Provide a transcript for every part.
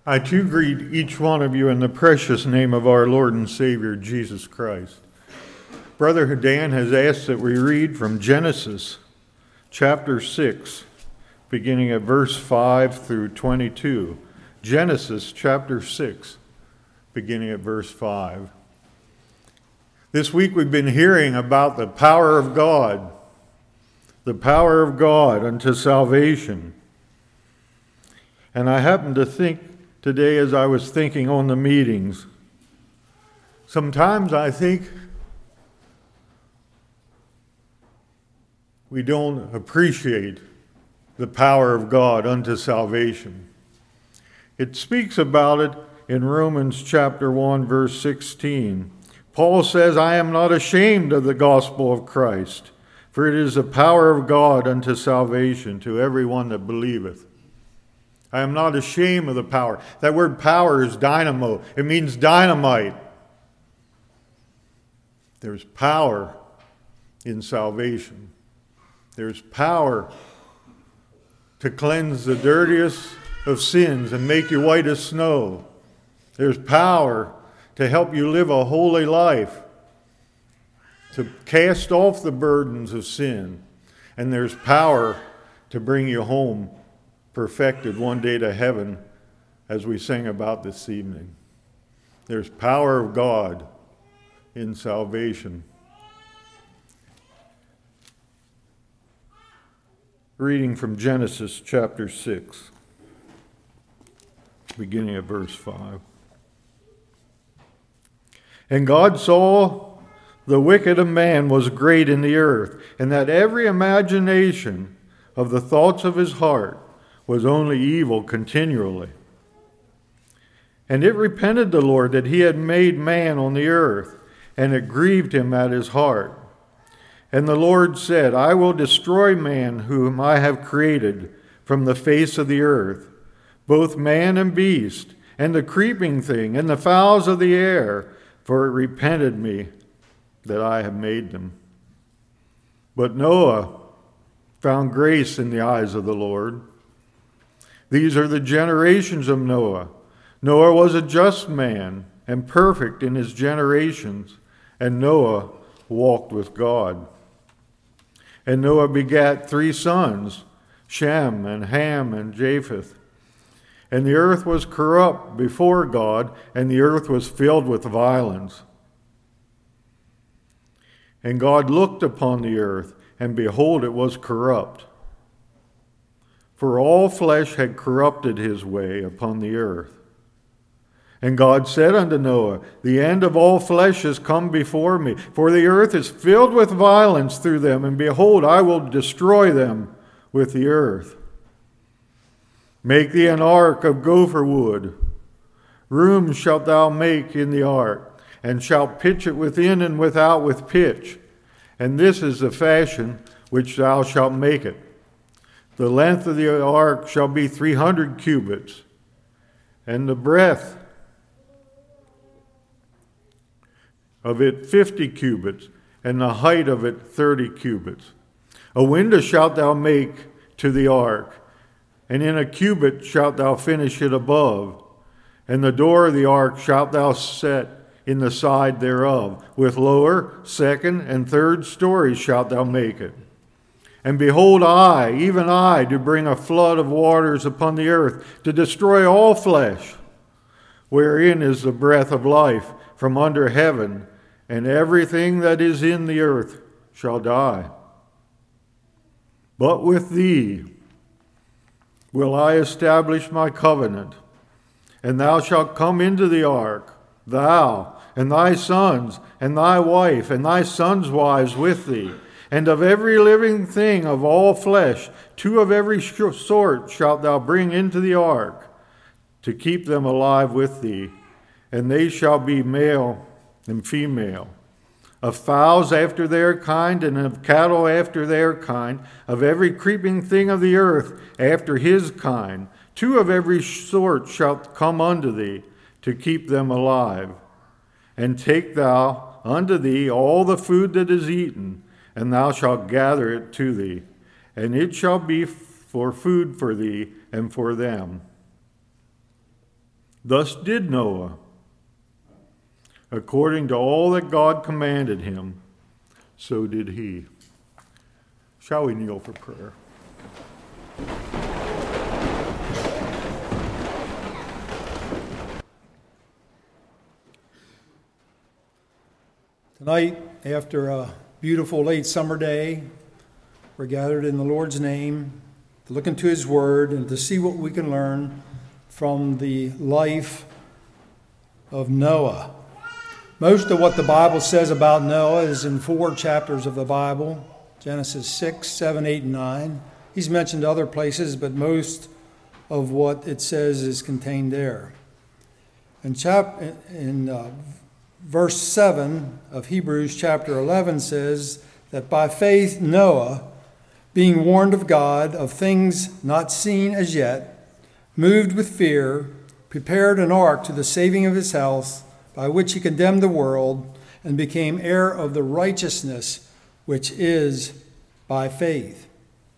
I too greet each one of you in the precious name of our Lord and Savior, Jesus Christ. Brother Dan has asked that we read from Genesis chapter 6, beginning at verse 5 through 22. Genesis chapter 6, beginning at verse 5. This week we've been hearing about the power of God unto salvation. And I happened to think today, as I was thinking on the meetings, sometimes I think we don't appreciate the power of God unto salvation. It speaks about it in Romans chapter 1, verse 16. Paul says, I am not ashamed of the gospel of Christ, for it is the power of God unto salvation to everyone that believeth. I am not ashamed of the power. That word power is dynamo. It means dynamite. There's power in salvation. There's power to cleanse the dirtiest of sins and make you white as snow. There's power to help you live a holy life, to cast off the burdens of sin. And there's power to bring you home perfected one day to heaven, as we sing about this evening. There's power of God in salvation. Reading from Genesis chapter 6, beginning at verse 5. And God saw the wicked of man was great in the earth, and that every imagination of the thoughts of his heart was only evil continually. And it repented the Lord that he had made man on the earth, and it grieved him at his heart. And the Lord said, I will destroy man whom I have created from the face of the earth, both man and beast, and the creeping thing, and the fowls of the air, for it repented me that I have made them. But Noah found grace in the eyes of the Lord. These are the generations of Noah. Noah was a just man and perfect in his generations, and Noah walked with God. And Noah begat 3 sons, Shem and Ham and Japheth. And the earth was corrupt before God, and the earth was filled with violence. And God looked upon the earth, and behold, it was corrupt. For all flesh had corrupted his way upon the earth. And God said unto Noah, the end of all flesh is come before me, for the earth is filled with violence through them, and behold, I will destroy them with the earth. Make thee an ark of gopher wood. Rooms shalt thou make in the ark, and shalt pitch it within and without with pitch. And this is the fashion which thou shalt make it. The length of the ark shall be 300 cubits, and the breadth of it 50 cubits, and the height of it 30 cubits. A window shalt thou make to the ark, and in a cubit shalt thou finish it above. And the door of the ark shalt thou set in the side thereof. With lower, second, and third stories shalt thou make it. And behold, I, even I, do bring a flood of waters upon the earth, to destroy all flesh, wherein is the breath of life from under heaven, and everything that is in the earth shall die. But with thee will I establish my covenant, and thou shalt come into the ark, thou, and thy sons, and thy wife, and thy sons' wives with thee. And of every living thing of all flesh, 2 of every sort shalt thou bring into the ark, to keep them alive with thee. And they shall be male and female. Of fowls after their kind, and of cattle after their kind, of every creeping thing of the earth after his kind. 2 of every sort shalt come unto thee, to keep them alive. And take thou unto thee all the food that is eaten, and thou shalt gather it to thee, and it shall be for food for thee and for them. Thus did Noah, according to all that God commanded him, so did he. Shall we kneel for prayer? Tonight, after a beautiful late summer day, we're gathered in the Lord's name to look into His Word and to see what we can learn from the life of Noah. Most of what the Bible says about Noah is in 4 chapters of the Bible, Genesis 6, 7, 8, and 9. He's mentioned other places, but most of what it says is contained there. In verse 7 of Hebrews chapter 11 says that by faith Noah, being warned of God of things not seen as yet, moved with fear, prepared an ark to the saving of his house, by which he condemned the world and became heir of the righteousness which is by faith.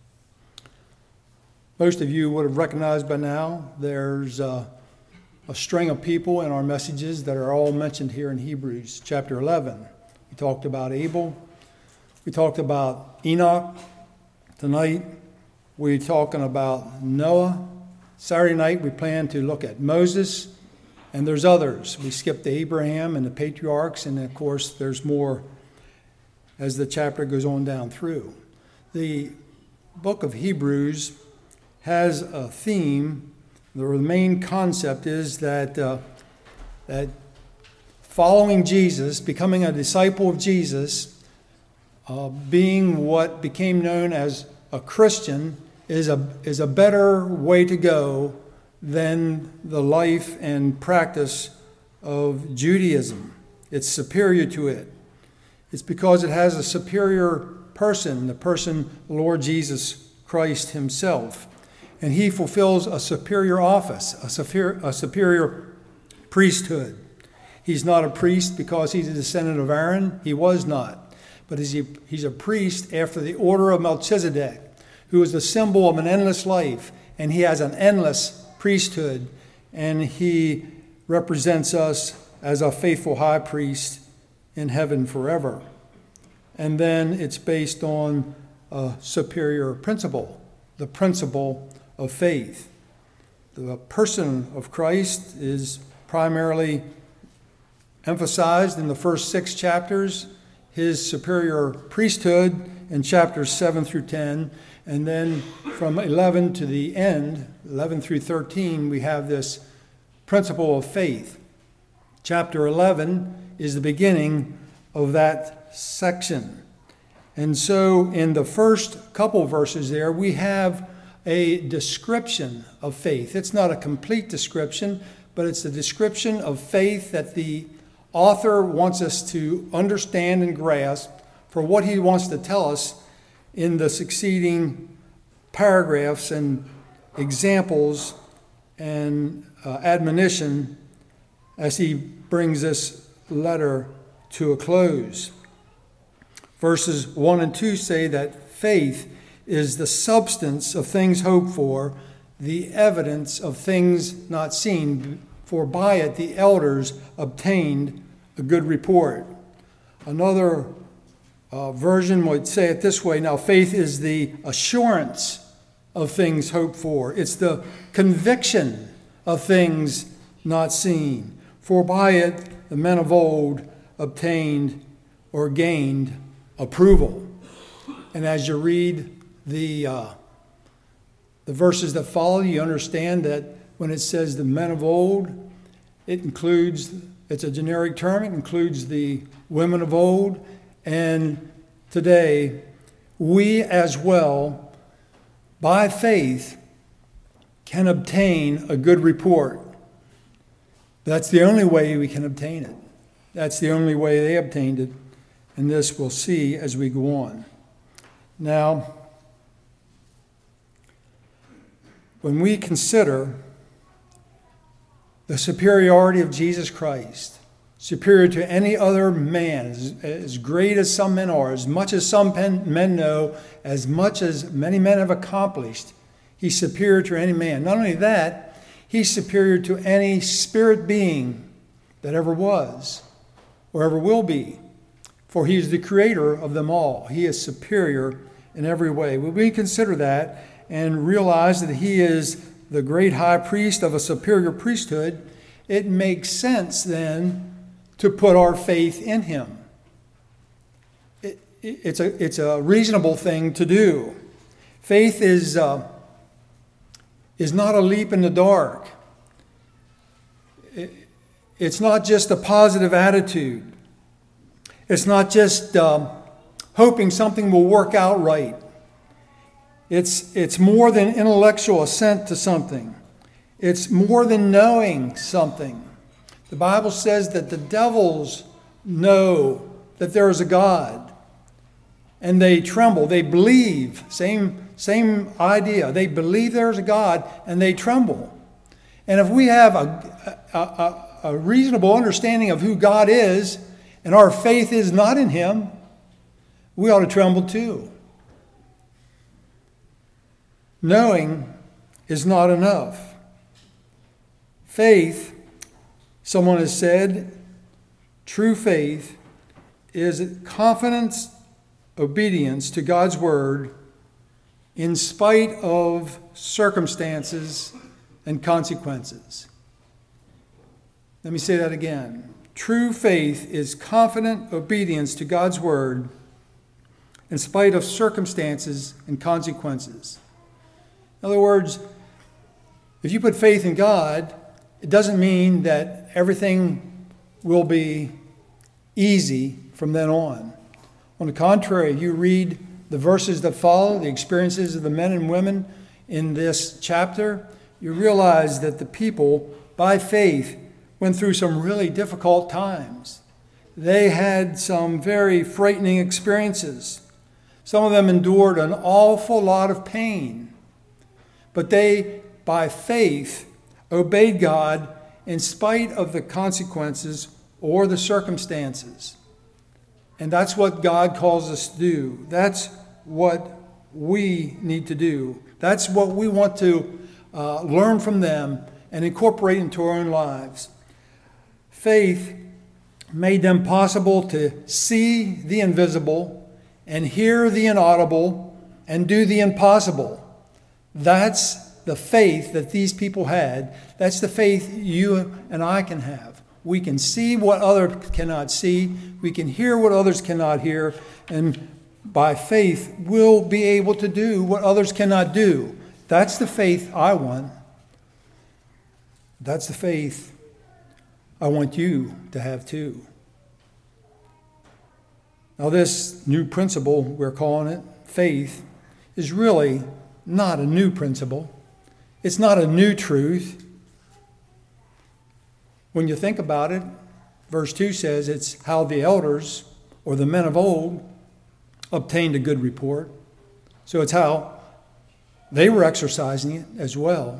Most of you would have recognized by now there's a string of people in our messages that are all mentioned here in Hebrews chapter 11. We talked about Abel. We talked about Enoch. Tonight, we're talking about Noah. Saturday night, we plan to look at Moses, and there's others. We skipped Abraham and the patriarchs, and of course, there's more as the chapter goes on down through. The book of Hebrews has a theme. The main concept is that following Jesus, becoming a disciple of Jesus, being what became known as a Christian, is a better way to go than the life and practice of Judaism. It's superior to it. It's because it has a superior person, the person Lord Jesus Christ himself. And he fulfills a superior office, a superior priesthood. He's not a priest because he's a descendant of Aaron. He was not. But he's a priest after the order of Melchizedek, who is the symbol of an endless life. And he has an endless priesthood. And he represents us as a faithful high priest in heaven forever. And then it's based on a superior principle, the principle of faith. The person of Christ is primarily emphasized in the first 6 chapters, his superior priesthood in chapters 7 through 10, and then from 11 to the end, 11 through 13, we have this principle of faith. Chapter 11 is the beginning of that section. And so in the first couple verses there, we have a description of faith. It's not a complete description, but it's a description of faith that the author wants us to understand and grasp for what he wants to tell us in the succeeding paragraphs and examples and admonition as he brings this letter to a close. Verses 1 and 2 say that faith is the substance of things hoped for, the evidence of things not seen, for by it the elders obtained a good report. Another version would say it this way: now faith is the assurance of things hoped for. It's the conviction of things not seen, for by it the men of old obtained or gained approval. And as you read the verses that follow, you understand that when it says the men of old, it's a generic term. It includes the women of old. And today, we as well, by faith, can obtain a good report. That's the only way we can obtain it. That's the only way they obtained it. And this we'll see as we go on. Now, when we consider the superiority of Jesus Christ, superior to any other man, as great as some men are, as much as some men know, as much as many men have accomplished, he's superior to any man. Not only that, He's superior to any spirit being that ever was or ever will be, for he is the creator of them all. He is superior in every way. When we consider that and realize that he is the great high priest of a superior priesthood, it makes sense then to put our faith in him. It's a reasonable thing to do. Faith is not a leap in the dark. It's not just a positive attitude. It's not just hoping something will work out right. It's more than intellectual assent to something. It's more than knowing something. The Bible says that the devils know that there is a God, and they tremble. They believe. Same idea. They believe there is a God, and they tremble. And if we have a reasonable understanding of who God is, and our faith is not in him, we ought to tremble too. Knowing is not enough. Faith, someone has said, true faith is confidence, obedience to God's word in spite of circumstances and consequences. Let me say that again. True faith is confident obedience to God's word in spite of circumstances and consequences. In other words, if you put faith in God, it doesn't mean that everything will be easy from then on. On the contrary, you read the verses that follow, the experiences of the men and women in this chapter, you realize that the people, by faith, went through some really difficult times. They had some very frightening experiences. Some of them endured an awful lot of pain. But they, by faith, obeyed God in spite of the consequences or the circumstances. And that's what God calls us to do. That's what we need to do. That's what we want to learn from them and incorporate into our own lives. Faith made them possible to see the invisible and hear the inaudible and do the impossible. That's the faith that these people had. That's the faith you and I can have. We can see what others cannot see. We can hear what others cannot hear. And by faith, we'll be able to do what others cannot do. That's the faith I want. That's the faith I want you to have too. Now, this new principle, we're calling it faith, is really not a new principle. It's not a new truth. When you think about it, verse 2 says it's how the elders or the men of old obtained a good report. So it's how they were exercising it as well.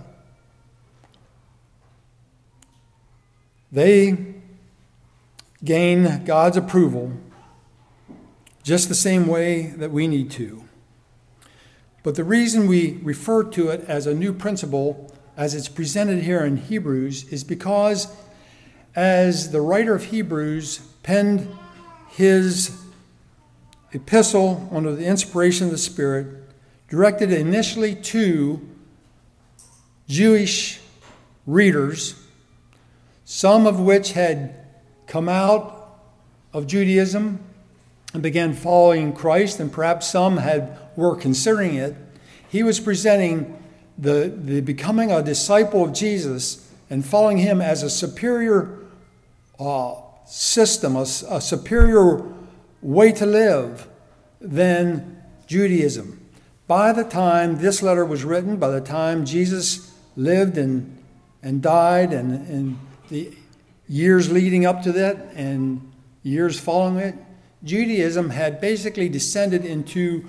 They gain God's approval just the same way that we need to. But the reason we refer to it as a new principle, as it's presented here in Hebrews, is because as the writer of Hebrews penned his epistle under the inspiration of the Spirit, directed initially to Jewish readers, some of which had come out of Judaism and began following Christ, and perhaps some were considering it. He was presenting the becoming a disciple of Jesus and following him as a superior system, a superior way to live than Judaism. By the time this letter was written, by the time Jesus lived and died, and the years leading up to that and years following it, Judaism had basically descended into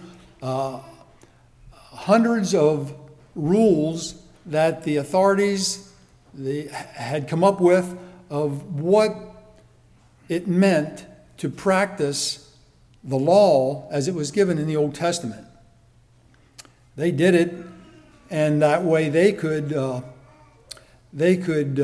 hundreds of rules that the authorities had come up with of what it meant to practice the law as it was given in the Old Testament. They did it, and that way they could they could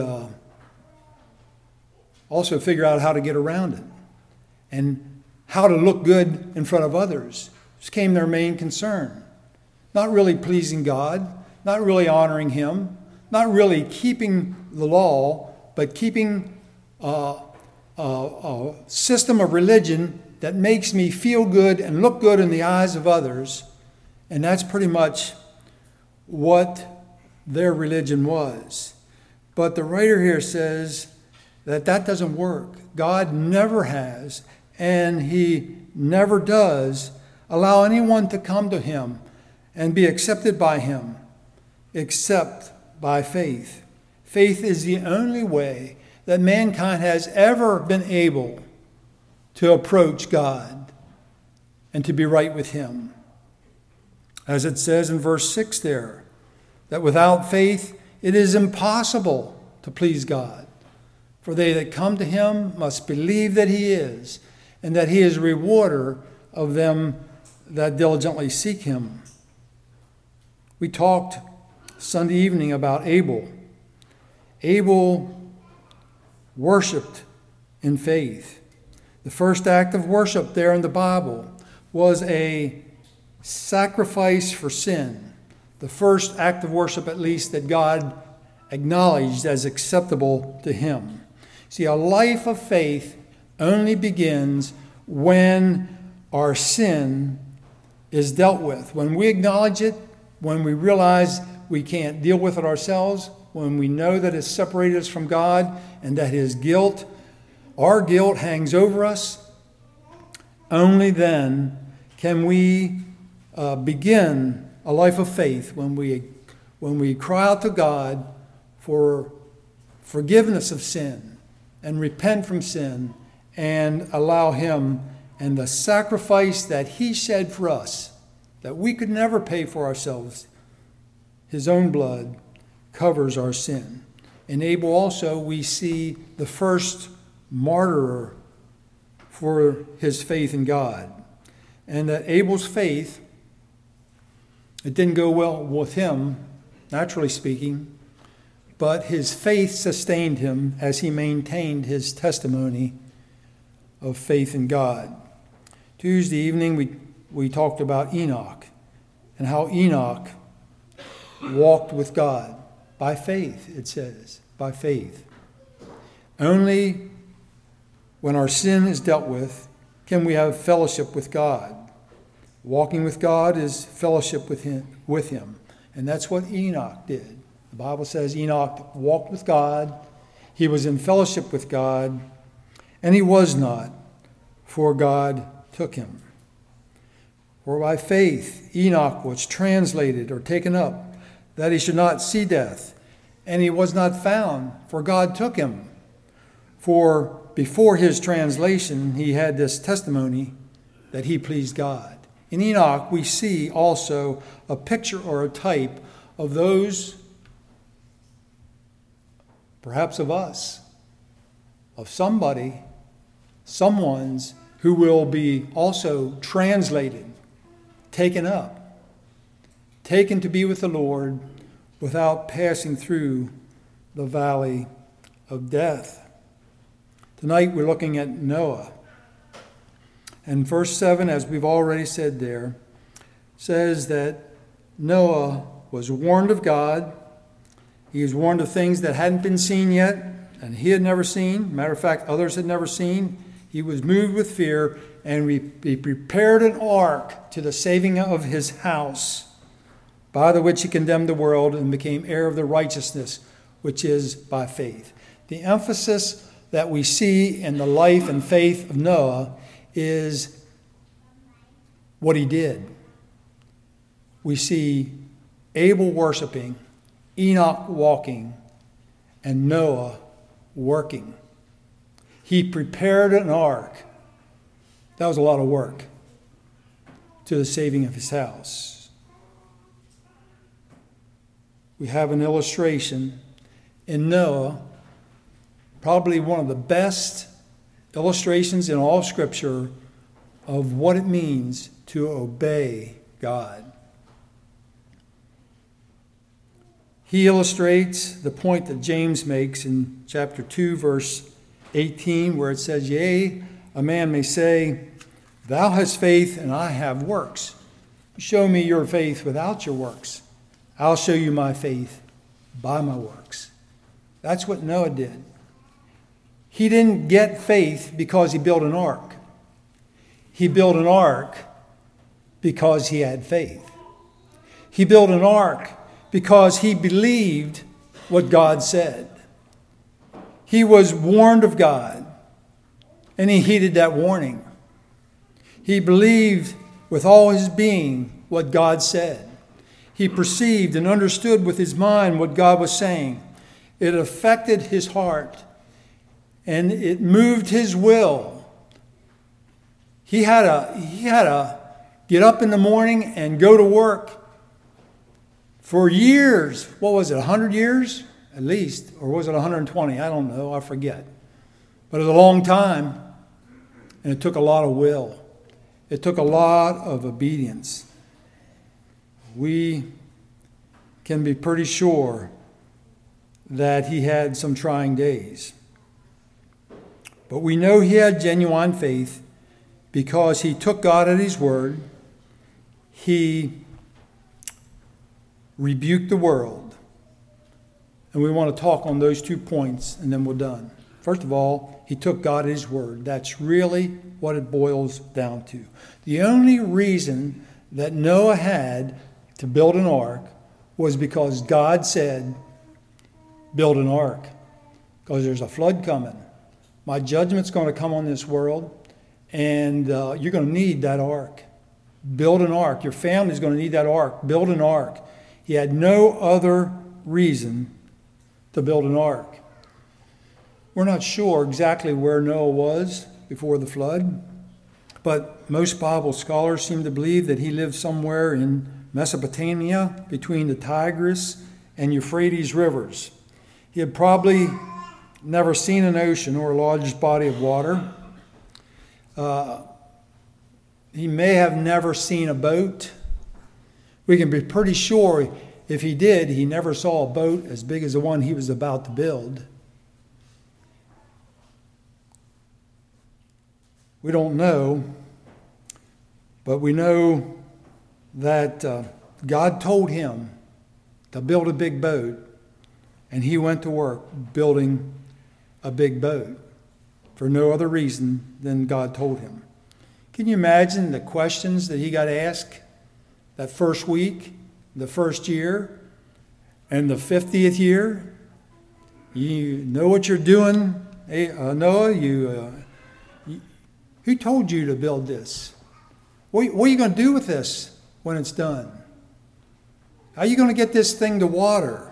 also figure out how to get around it and how to look good in front of others. This became their main concern. Not really pleasing God, not really honoring Him, not really keeping the law, but keeping a system of religion that makes me feel good and look good in the eyes of others. And that's pretty much what their religion was. But the writer here says that doesn't work. God never has, and He never does allow anyone to come to Him and be accepted by Him except by faith. Faith is the only way that mankind has ever been able to approach God and to be right with Him. As it says in verse 6 there, that without faith it is impossible to please God. For they that come to Him must believe that He is, and that He is a rewarder of them that diligently seek Him. We talked Sunday evening about Abel. Abel worshiped in faith. The first act of worship there in the Bible was a sacrifice for sin. The first act of worship, at least, that God acknowledged as acceptable to Him. See, a life of faith only begins when our sin is dealt with. When we acknowledge it, when we realize we can't deal with it ourselves, when we know that it's separated us from God and that our guilt hangs over us, only then can we begin a life of faith, when we cry out to God for forgiveness of sin and repent from sin and allow Him and the sacrifice that He shed for us, that we could never pay for ourselves. His own blood covers our sin. In Abel also we see the first martyr for his faith in God. And that Abel's faith, it didn't go well with him, naturally speaking, but his faith sustained him as he maintained his testimony of faith in God. Tuesday evening we talked about Enoch and how Enoch walked with God by faith, it says, by faith. Only when our sin is dealt with can we have fellowship with God. Walking with God is fellowship with Him. And that's what Enoch did. The Bible says Enoch walked with God. He was in fellowship with God. And he was not, for God took him. For by faith Enoch was translated or taken up, that he should not see death. And he was not found, for God took him. For before his translation, he had this testimony that he pleased God. In Enoch, we see also a picture or a type of those, perhaps of us, of someone's who will be also translated, taken up, taken to be with the Lord without passing through the valley of death. Tonight we're looking at Noah. And verse 7, as we've already said there, says that Noah was warned of God. He was warned of things that hadn't been seen yet, and he had never seen. Matter of fact, others had never seen. He was moved with fear, and he prepared an ark to the saving of his house, by the which he condemned the world and became heir of the righteousness, which is by faith. The emphasis that we see in the life and faith of Noah is what he did. We see Abel worshiping, Enoch walking, and Noah working. He prepared an ark. That was a lot of work to the saving of his house. We have an illustration in Noah, probably one of the best illustrations in all of Scripture of what it means to obey God. He illustrates the point that James makes in chapter 2, verse 18, where it says, "Yea, a man may say, Thou hast faith, and I have works. Show me your faith without your works. I'll show you my faith by my works." That's what Noah did. He didn't get faith because he built an ark. He built an ark because he had faith. He built an ark because he believed what God said. He was warned of God, and he heeded that warning. He believed with all his being what God said. He perceived and understood with his mind what God was saying. It affected his heart, and it moved his will. He had to get up in the morning and go to work for years. What was it, 100 years at least? Or was it 120? I don't know. I forget. But it was a long time, and it took a lot of will. It took a lot of obedience. We can be pretty sure that he had some trying days. But we know he had genuine faith because he took God at his word. He rebuked the world. And we want to talk on those 2 points, and then we're done. First of all, he took God at his word. That's really what it boils down to. The only reason that Noah had to build an ark was because God said, build an ark, because there's a flood coming. My judgment's going to come on this world, and you're going to need that ark. Build an ark. Your family's going to need that ark. Build an ark. He had no other reason to build an ark. We're not sure exactly where Noah was before the flood, but most Bible scholars seem to believe that he lived somewhere in Mesopotamia between the Tigris and Euphrates rivers. He had probably never seen an ocean or a large body of water. He may have never seen a boat. We can be pretty sure if he did, he never saw a boat as big as the one he was about to build. We don't know, but we know that God told him to build a big boat, and he went to work building a big boat for no other reason than God told him. Can you imagine the questions that he got asked that first week, the first year, and the 50th year? You know what you're doing, Noah? Who told you to build this? What are you going to do with this when it's done? How are you going to get this thing to water?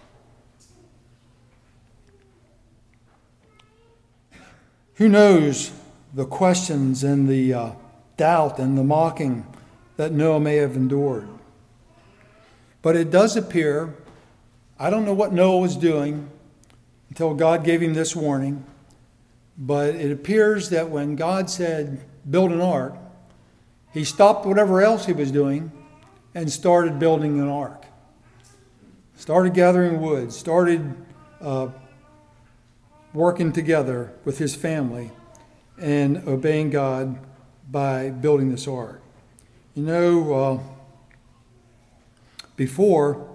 Who knows the questions and the doubt and the mocking that Noah may have endured. But it does appear, I don't know what Noah was doing until God gave him this warning, but it appears that when God said, build an ark, he stopped whatever else he was doing and started building an ark. Started gathering wood, started working together with his family and obeying God by building this ark. You know, before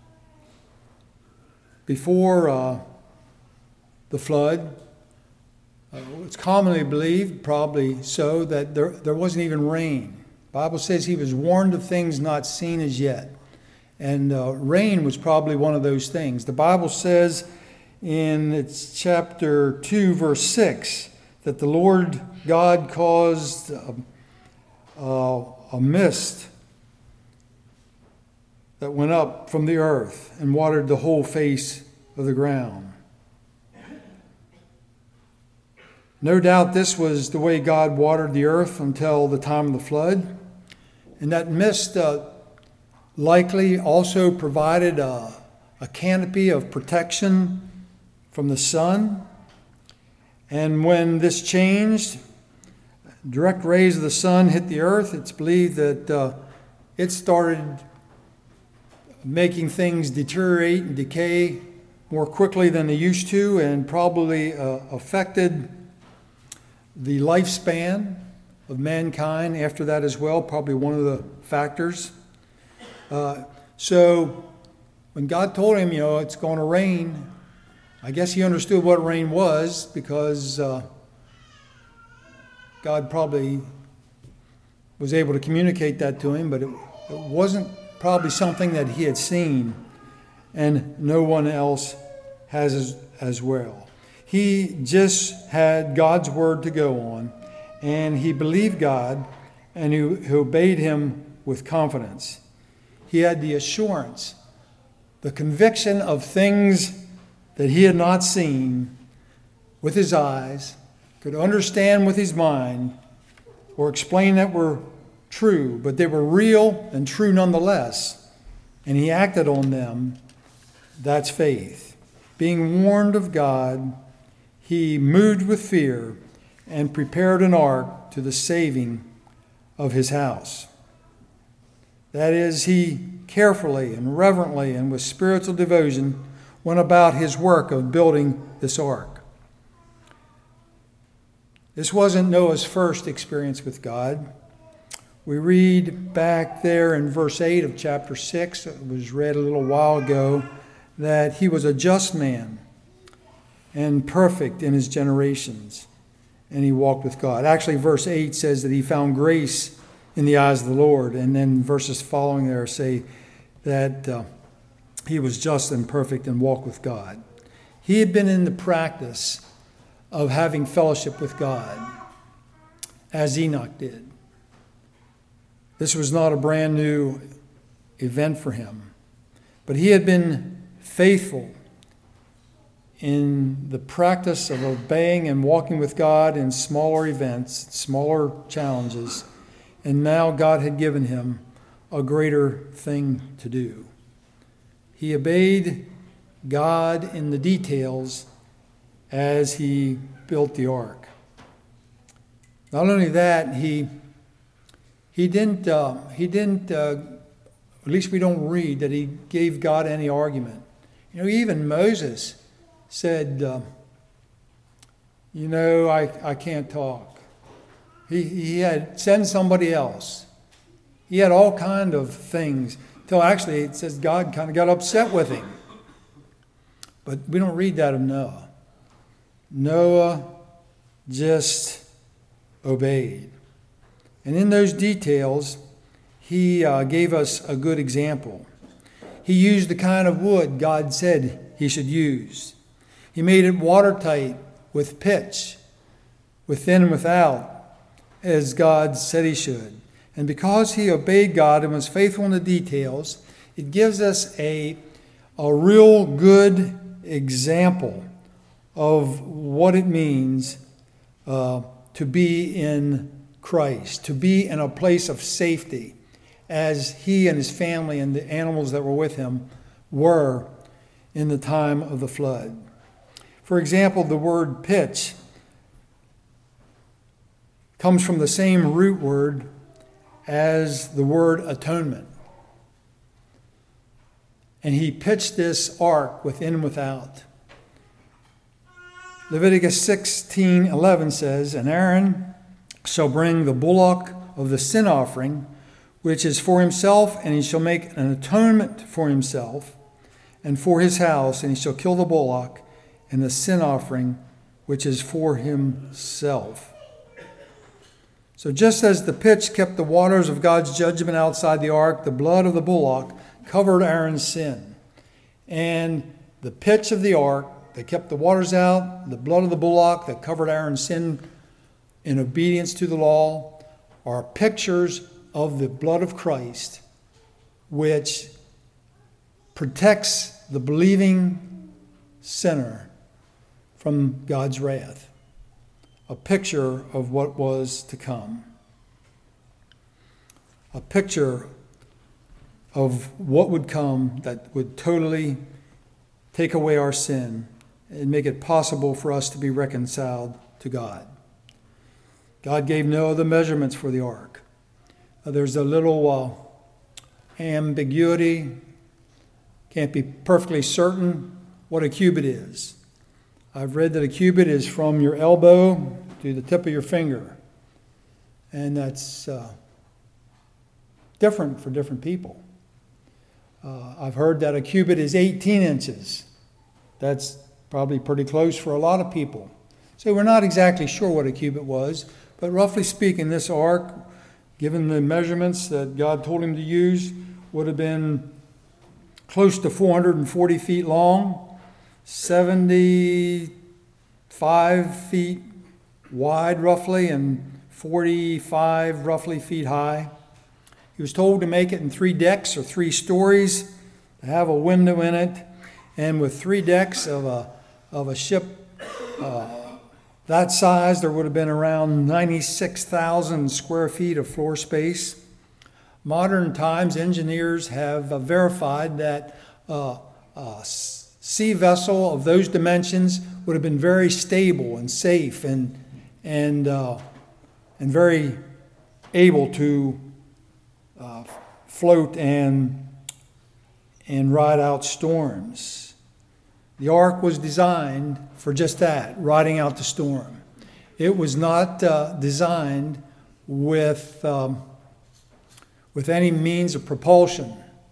the flood, it's commonly believed, probably so, that there wasn't even rain. The Bible says he was warned of things not seen as yet. And rain was probably one of those things. The Bible says in its chapter 2, verse 6, that the Lord God caused a mist that went up from the earth and watered the whole face of the ground. No doubt this was the way God watered the earth until the time of the flood. And that mist likely also provided a canopy of protection from the sun. And when this changed, direct rays of the sun hit the earth, it's believed that it started making things deteriorate and decay more quickly than they used to, and probably affected the lifespan of mankind after that as well, probably one of the factors. So when God told him, it's going to rain, I guess he understood what rain was, because God probably was able to communicate that to him, but it wasn't probably something that he had seen, and no one else has as well. He just had God's word to go on, and he believed God, and he obeyed him with confidence. He had the assurance, the conviction of things that he had not seen with his eyes, could understand with his mind, or explain that were true, but they were real and true nonetheless, and he acted on them. That's faith. Being warned of God, he moved with fear and prepared an ark to the saving of his house. That is, he carefully and reverently and with spiritual devotion went about his work of building this ark. This wasn't Noah's first experience with God. We read back there in verse 8 of chapter 6, it was read a little while ago, that he was a just man and perfect in his generations, and he walked with God. Actually, verse 8 says that he found grace in the eyes of the Lord, and then verses following there say that he was just and perfect and walked with God. He had been in the practice of having fellowship with God, as Enoch did. This was not a brand new event for him, but he had been faithful in the practice of obeying and walking with God in smaller events, smaller challenges, and now God had given him a greater thing to do. He obeyed God in the details as he built the ark. Not only that, he didn't, at least we don't read that he gave God any argument. Even Moses said, I can't talk. He had send somebody else. He had all kind of things. Until actually it says God kind of got upset with him. But we don't read that of Noah. Noah just obeyed. And in those details, he gave us a good example. He used the kind of wood God said he should use. He made it watertight with pitch, within and without, as God said he should. And because he obeyed God and was faithful in the details, it gives us a real good example of what it means to be in Christ, to be in a place of safety, as he and his family and the animals that were with him were in the time of the flood. For example, the word pitch comes from the same root word as the word atonement. And he pitched this ark within and without. Leviticus 16:11 says, "And Aaron shall bring the bullock of the sin offering, which is for himself, and he shall make an atonement for himself and for his house, and he shall kill the bullock and the sin offering, which is for himself." So just as the pitch kept the waters of God's judgment outside the ark, the blood of the bullock covered Aaron's sin. And the pitch of the ark that kept the waters out, the blood of the bullock that covered Aaron's sin in obedience to the law, are pictures of the blood of Christ, which protects the believing sinner from God's wrath. A picture of what was to come. A picture of what would come that would totally take away our sin and make it possible for us to be reconciled to God. God gave Noah the measurements for the ark. There's a little ambiguity can't be perfectly certain what a cubit is. I've read that a cubit is from your elbow to the tip of your finger. And that's different for different people. I've heard that a cubit is 18 inches. That's probably pretty close for a lot of people. So we're not exactly sure what a cubit was, but roughly speaking, this ark, given the measurements that God told him to use, would have been close to 440 feet long, 75 feet wide roughly, and 45 roughly feet high. He was told to make it in 3 decks or 3 stories, to have a window in it, and with 3 decks of a ship that size, there would have been around 96,000 square feet of floor space. Modern times, engineers have verified that a sea vessel of those dimensions would have been very stable and safe and very able to float and ride out storms. The ark was designed for just that, riding out the storm. It was not designed with any means of propulsion.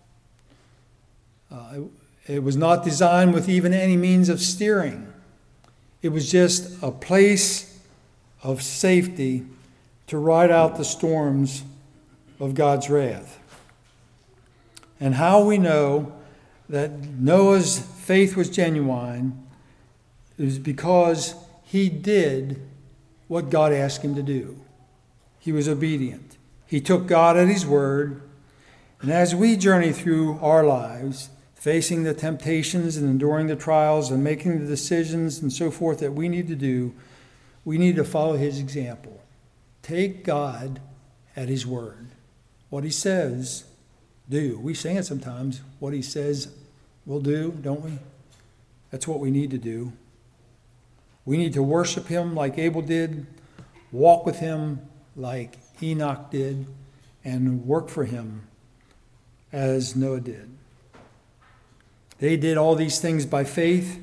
It was not designed with even any means of steering. It was just a place of safety to ride out the storms of God's wrath. And how we know that Noah's faith was genuine is because he did what God asked him to do. He was obedient. He took God at his word. And as we journey through our lives, facing the temptations and enduring the trials and making the decisions and so forth that we need to do, we need to follow his example. Take God at his word. What he says, do. We sing it sometimes. What he says, we'll do, don't we? That's what we need to do. We need to worship him like Abel did, walk with him like Enoch did, and work for him as Noah did. They did all these things by faith,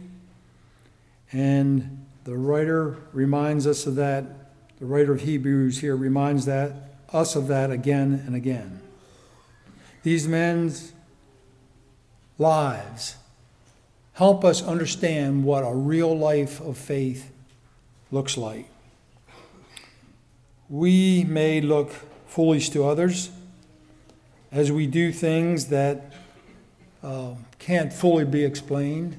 and the writer reminds us of that. The writer of Hebrews here reminds us of that again and again. These men's lives help us understand what a real life of faith looks like. We may look foolish to others as we do things that can't fully be explained.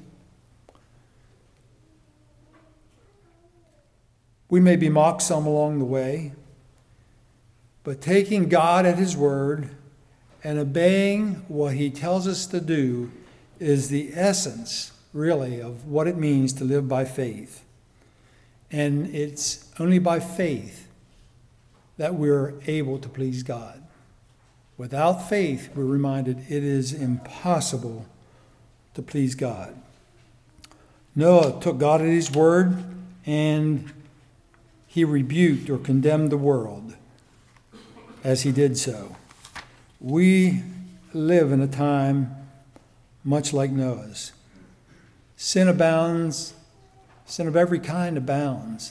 We may be mocked some along the way, but taking God at his word and obeying what he tells us to do is the essence, really, of what it means to live by faith. And it's only by faith that we're able to please God. Without faith, we're reminded it is impossible to please God. Noah took God at his word, and he rebuked or condemned the world as he did so. We live in a time much like Noah's. Sin abounds. Sin of every kind abounds.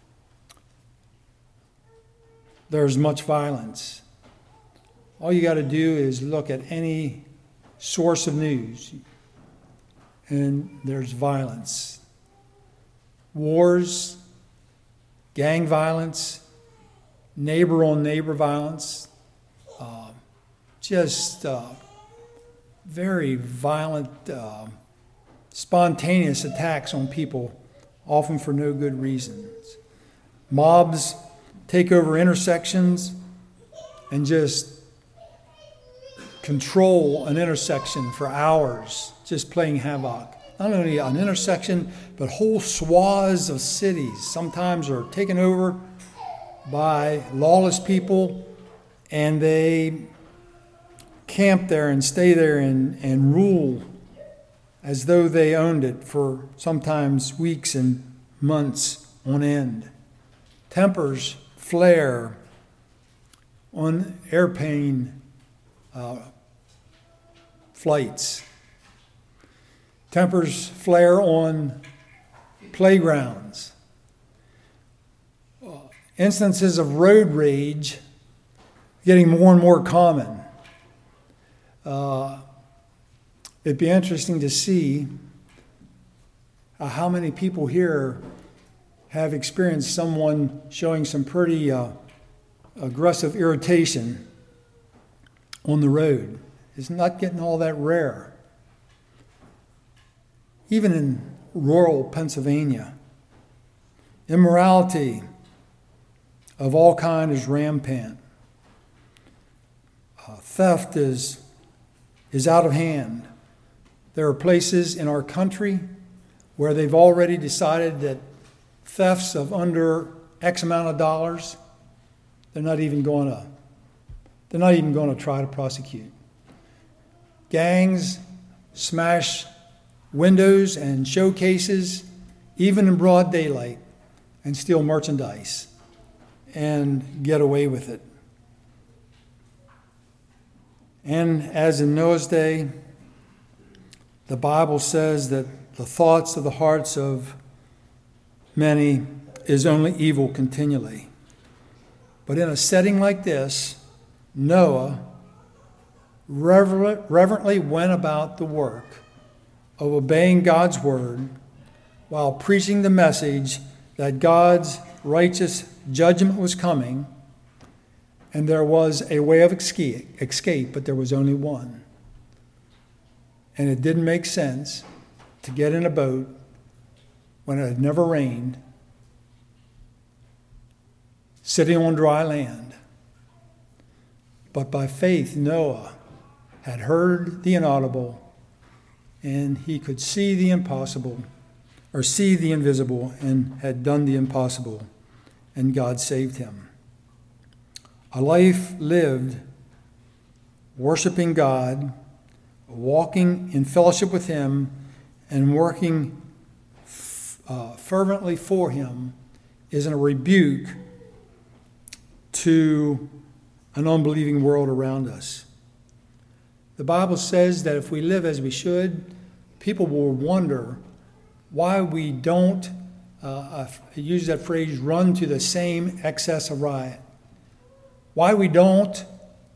There's much violence. All you got to do is look at any source of news, and there's violence. Wars, gang violence, neighbor-on-neighbor violence, very violent, spontaneous attacks on people, often for no good reasons. Mobs take over intersections and just control an intersection for hours, just playing havoc. Not only an intersection, but whole swaths of cities sometimes are taken over by lawless people, and they camp there and stay there and rule as though they owned it for sometimes weeks and months on end. Tempers flare on airplane flights. Tempers flare on playgrounds. Instances of road rage getting more and more common. It'd be interesting to see how many people here have experienced someone showing some pretty aggressive irritation on the road. It's not getting all that rare. Even in rural Pennsylvania, immorality of all kind is rampant. Theft is out of hand. There are places in our country where they've already decided that thefts of under X amount of dollars, they're not even going to try to prosecute. Gangs smash windows and showcases, even in broad daylight, and steal merchandise and get away with it. And as in Noah's day, the Bible says that the thoughts of the hearts of many is only evil continually. But in a setting like this, Noah reverently went about the work of obeying God's word while preaching the message that God's righteous judgment was coming, and there was a way of escape, but there was only one. And it didn't make sense to get in a boat when it had never rained, sitting on dry land. But by faith, Noah had heard the inaudible, and he could see the impossible, or see the invisible, and had done the impossible, and God saved him. A life lived worshiping God, walking in fellowship with him, and working fervently for him is a rebuke to an unbelieving world around us. The Bible says that if we live as we should, people will wonder why we don't, I use that phrase, run to the same excess of riot. Why we don't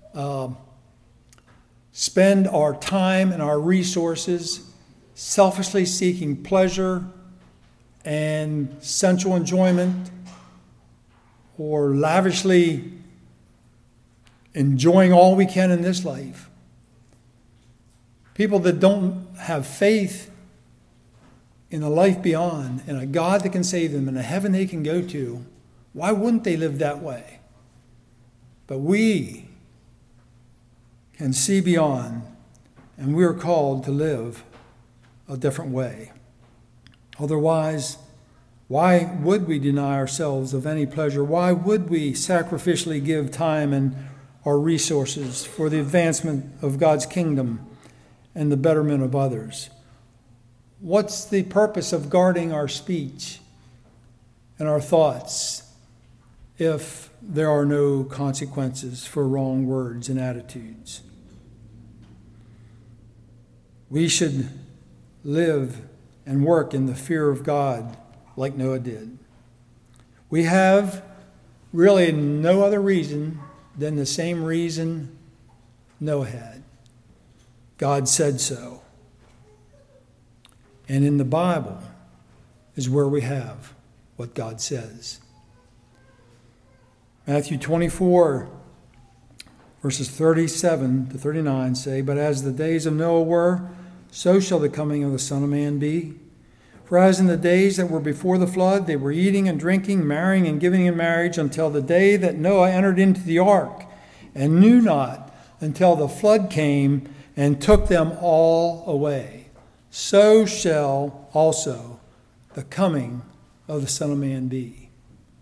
spend our time and our resources selfishly seeking pleasure and sensual enjoyment, or lavishly enjoying all we can in this life. People that don't have faith in a life beyond, in a God that can save them, in a heaven they can go to, why wouldn't they live that way? But we can see beyond, and we are called to live a different way. Otherwise, why would we deny ourselves of any pleasure? Why would we sacrificially give time and our resources for the advancement of God's kingdom and the betterment of others? What's the purpose of guarding our speech and our thoughts if there are no consequences for wrong words and attitudes? We should live and work in the fear of God like Noah did. We have really no other reason than the same reason Noah had. God said so. And in the Bible is where we have what God says. Matthew 24, verses 37 to 39 say, "But as the days of Noah were, so shall the coming of the Son of Man be. For as in the days that were before the flood, they were eating and drinking, marrying and giving in marriage, until the day that Noah entered into the ark, and knew not until the flood came and took them all away. So shall also the coming of the Son of Man be."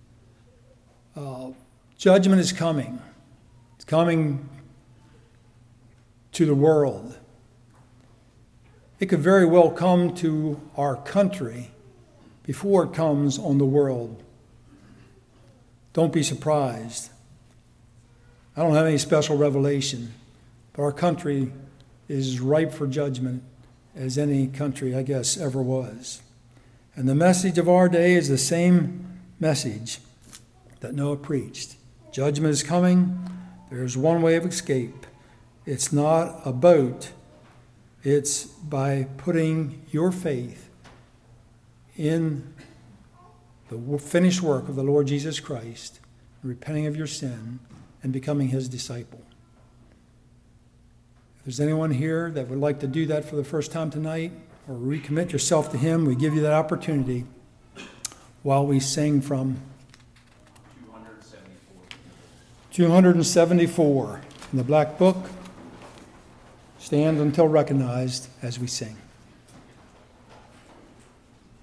Judgment is coming. It's coming to the world. It could very well come to our country before it comes on the world. Don't be surprised. I don't have any special revelation, but our country is ripe for judgment, as any country, I guess, ever was. And the message of our day is the same message that Noah preached. Judgment is coming. There's one way of escape. It's not a boat. It's by putting your faith in the finished work of the Lord Jesus Christ, repenting of your sin, and becoming his disciple. If there's anyone here that would like to do that for the first time tonight, or recommit yourself to him, we give you that opportunity while we sing from 274 in the Black Book. Stand until recognized as we sing.